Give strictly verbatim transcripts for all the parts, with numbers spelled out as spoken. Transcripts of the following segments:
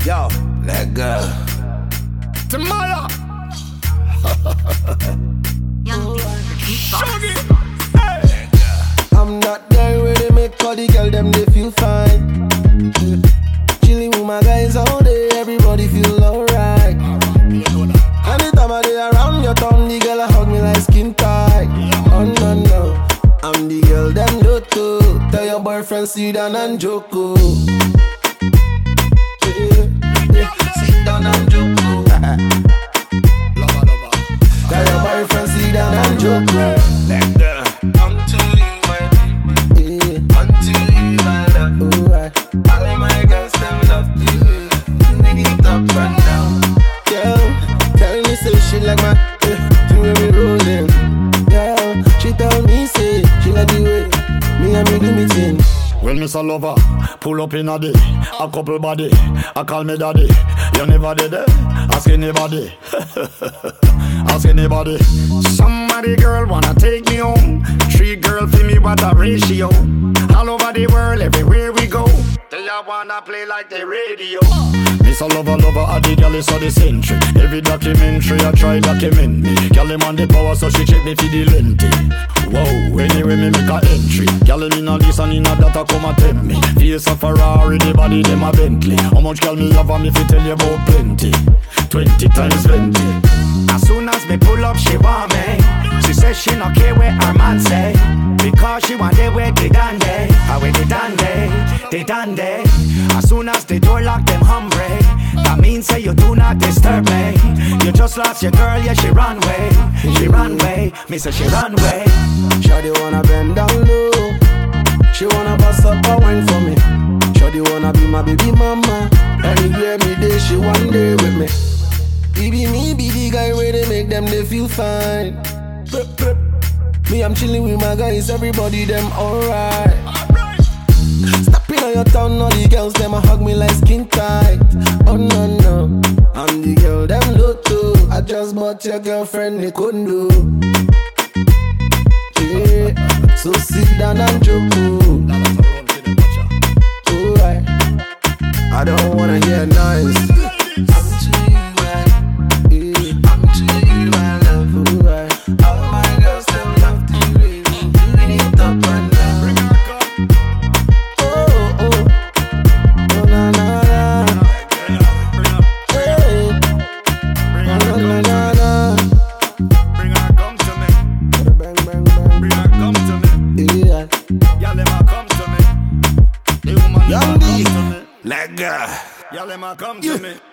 Yo, let go. Tomorrow. Shuggy. Hey. I'm not there where they make all the girl them they feel fine. Chilling with my guys all day, everybody feel alright. Anytime I day around your tongue, the girl hug me like skin tight. Oh no no, I'm the girl them do too. Tell your boyfriend sit down and joke. Sit down and joke. Tell your boyfriend sit down and joke. Let the until you my baby, until you my love. Alright, all my girls them love you. They get up and down. Girl, tell me say she like my eh, the way we rollin'. Girl, she tell me say she like the way me and me do me thing. Well, Miss Lover, pull up in a day, a couple body, I call me daddy. You never did it, ask anybody. Ask anybody. Somebody girl wanna take me home. Three girl for me, what a ratio. All over the world, everywhere we go. They all wanna play like the radio. Miss a lover, lover, a the girl is so the century. Every documentary I try document me. Girl him on the power, so she check me for the lengthy. Whoa, anyway me make a entry. Girl him in a this and in a that, a come and tempt me. Face a Ferrari, the body them a Bentley. How much girl me love and me fi tell you about plenty. Twenty times twenty. As soon as me pull up, she want me. She says she not care where her man say, because she want they where they done they. How where they done they, they done they. As soon as the door lock, them hungry. That means say you do not disturb me. You just lost your girl, yeah, she run way. She run way, me say she run way. Shawty wanna bend down low. She wanna bust up a wine for me. Shawty wanna be my baby mama. Anywhere me day, she one day with me. Baby, me be the guy where they make them they feel fine. Me, I'm chilling with my guys, everybody them alright. Stepping on your town, all the girls them a hug me like skin tight. Oh no no, I'm the girl them look too. I just bought your girlfriend, they couldn't do. Yeah, so sit down and joke. Alright, I don't wanna hear noise. Let go. Y'all let me come to me.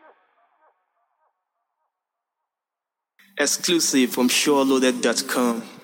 Exclusive from Sure Loaded dot com.